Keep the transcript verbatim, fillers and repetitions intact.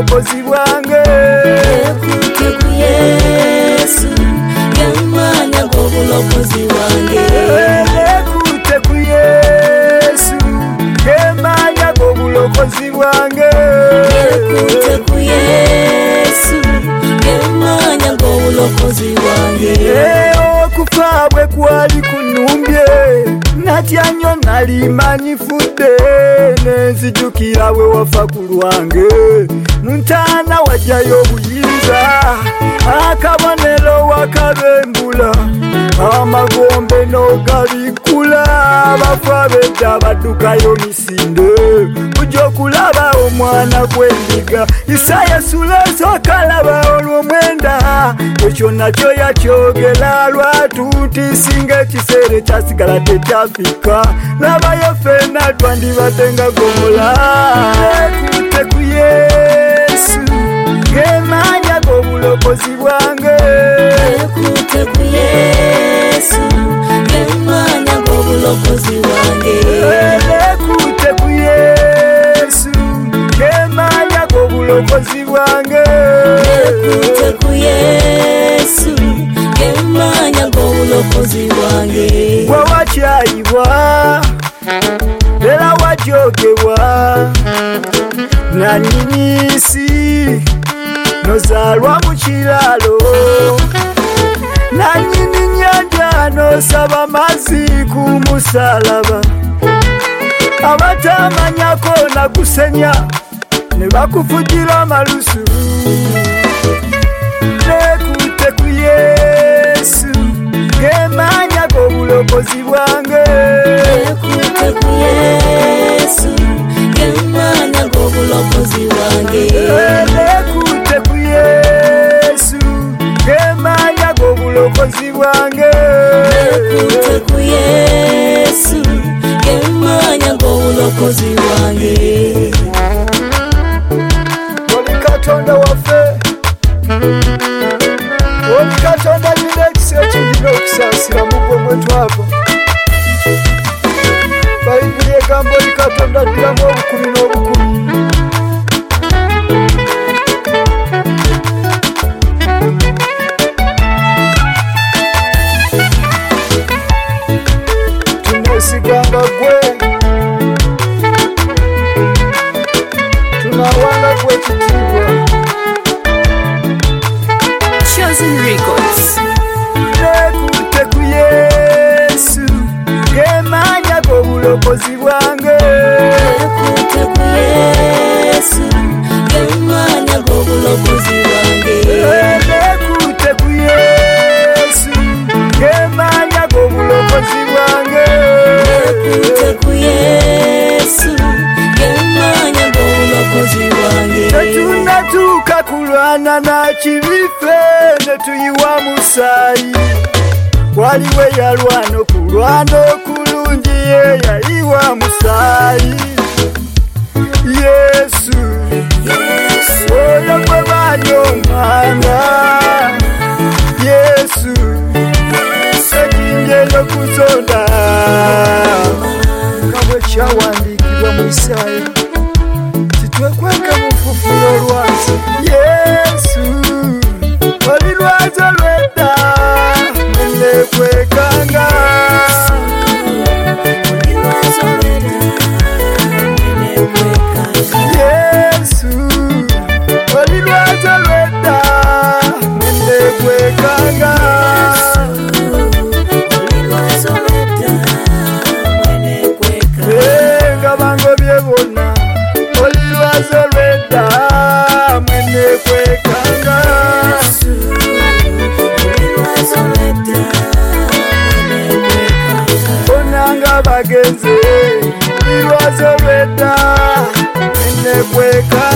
bulokozi bwange. Ekute ku Yesu yamanya ngo bulokozi bwange. Ekute ku Yesu yamanya ngo bulokozi bwange. Ekute ku Yesu yamanya ngo bulokozi bwange. Okufa bwe kwali kunumbye natya nnyo nali manyifudde nenzijukira we wafa ku lwange muntaana wajjayo obuyinza akabonero wakabembula amagombe n'ogabikula abafa bedda baddukayo misinde kujja okulaba omwana gw'endiga Isaya sula esokalaba olw'omwenda ekyo nakyo yakyogera lwatuuti singa ekiseera ekyasigala tekyafika labayo ffenna twandibadde nga gomola. Ekute ku Yesu ng'emanya g'obulokozi bwange. Ekute ku Yesu ng'emanya g'obulokozi bwange. Ekute ku Yesu ng'emanya g'obulokozi bwange. Ekute ku Yesu ng'emanya g'obulokozi bwange. Gwe wakyayibwa era wajoogebwa nannyini nsi nozaalwa mu kiraalo nannyini nnyanja nosaba mazzi ku musalaba abatamanyako nakusenya ne bakufugira amalusu. Ekute ku Yesu ng'emanya g'obulokozi bwange. Ekute ku Yesu ng'emanya g'obulokozi bwange. Ekute ku Yesu ng'emanya g'obulokozi bwange. Ekute ku Yesu ng'emanya g'obulokozi bwange. Oli Katonda waffe, oli Katonda alina ekisa ekirina okusaasira mu gwe mwe twava. Bayibuli egamba oli Katonda addiramu obukumi n'obukumi. Tuneesiganga gwe, tunawanga gwe ekitiibwa. Chosen Records. Ekute ku Yesu ng'emanya g'obulokozi bwange. Ekute ku Yesu ng'emanya g'obulokozi bwange. Ekute ku Yesu ng'emanya g'obulokozi bwange. Ekute ku Yesu ng'emanya g'obulokozi bwange. Tetunnatuuka kulwana na kibife ne tuyiwa musaayi waliwe yalwana okulwana okulungi ye yayiwa musaayi. Yesu oyo gwe banyomanga. Yesu ekinjeyo kuzonda nga bwe kyawandiikibwa mu Isaya titwekweka mu fufula olwansi. Yesu oli lwazo lwedda nenekwekanga. Yesu oli lwazo lwedda nenekwekanga. Nga bangobye bonna oli lwazo lwedda mwenekwekanga. Bonanga bagenze oli lwazo lwedda mwenekwekanga.